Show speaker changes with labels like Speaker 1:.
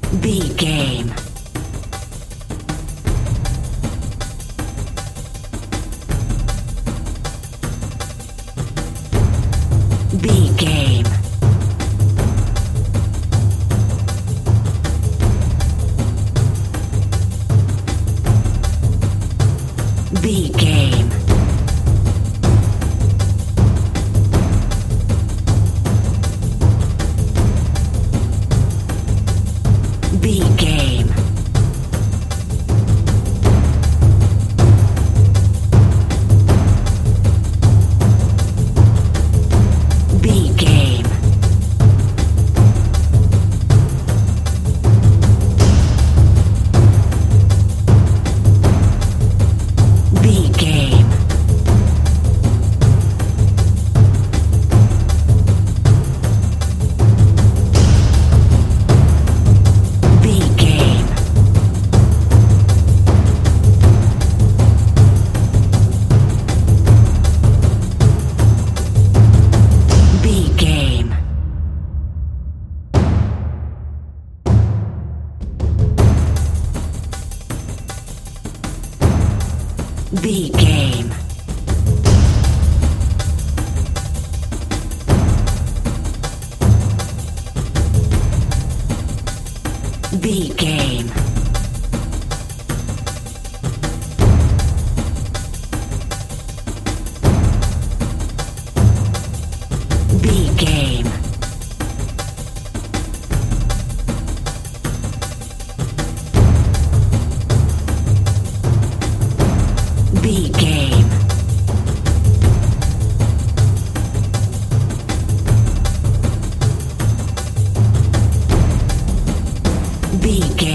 Speaker 1: B game. B game. B game. B game. B game. B game. B game. B game. B game. B game. B game. B game. B game.